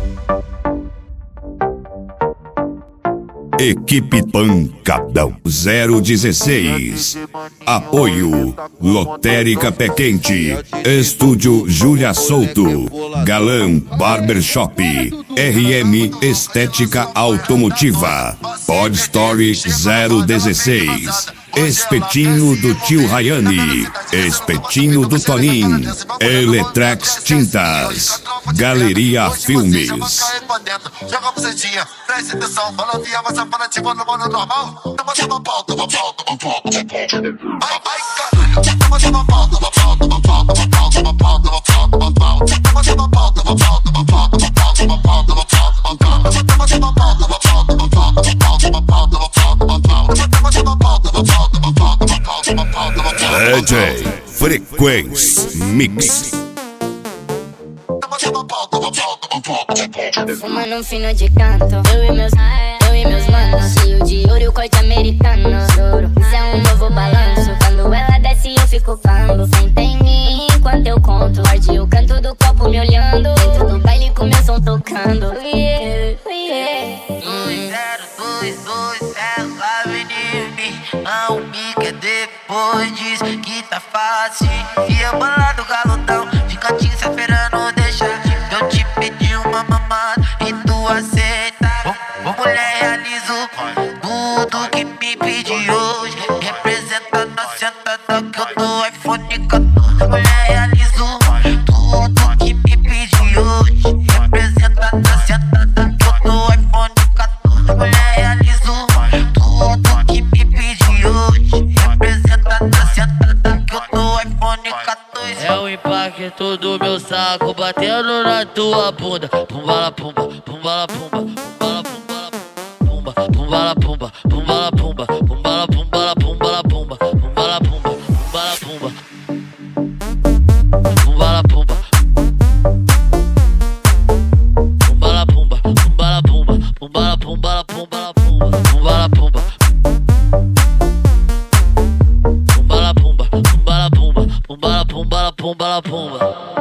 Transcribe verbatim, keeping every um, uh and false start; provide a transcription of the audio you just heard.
Equipe Pancadão zero dezesseis. Apoio Lotérica Pé Quente, Estúdio Júlia Souto, Galã Barbershop, R M Estética Automotiva, Pod Story zero dezesseis, Espetinho do Tio Rayane, Espetinho do Tonim, Eletrex Tintas, Galeria Filmes. Joga a bucetinha, presta atenção, balanceia, vai safada, tipo no modo normal. Toma, toma pau, toma pau, toma pau, toma pau. Vai, vai, caralho. Toma, toma pau, toma pau, toma pau, toma pau, toma pau, toma pau, toma pau. Toma, toma pau, toma pau, toma pau, toma pau, toma pau, toma pau, toma pau. Toma, toma pau, toma pau, toma pau, toma pau, toma pau, toma pau, toma pau. Toma, toma pau, toma pau, toma pau, toma pau, toma pau, toma pau. D J Frequência Mix. Fumando um fino de canto, eu e meus, eu e meus manos, cheio de ouro e o corte americano. Isso é um novo balanço, quando ela desce eu fico pambo. Senta em mim enquanto eu conto, morde o canto do copo me olhando. Dentro do baile com meu som tocando. Yeah, yeah. dois zero dois dois zero, lá vem de mim. Não me quer depois diz que tá fácil. E eu bolado galudão, de cantinho se esperando deixar. Eu te pedi uma mamada e tu aceita. Ô mulher, realizo tudo que me pedi hoje. Representa na sentada que eu dou iPhone quatorze. Mulher, realizo tudo que me pedi hoje. Representa na sentada que eu dou iPhone quatorze. Mulher, realizo tudo que me pedi hoje. Representa na sentada que eu dou iPhone quatorze. É o impacto do meu saco batendo na tua bunda. Pumbala pumba, pumbala pumba, pumbala pumba, pumba, pumbala pumba, pumbala pumba, pumbala pumbala pumbala pumba, pumbala pumba, pumbala pumba, pumbala pumba, pumbala pumba, pumbala pumba, pumbala pumbala pumbala pumba, pumbala pumba, pumbala pumba, pumbala pumba, pumbala pumbala pumbala pumba.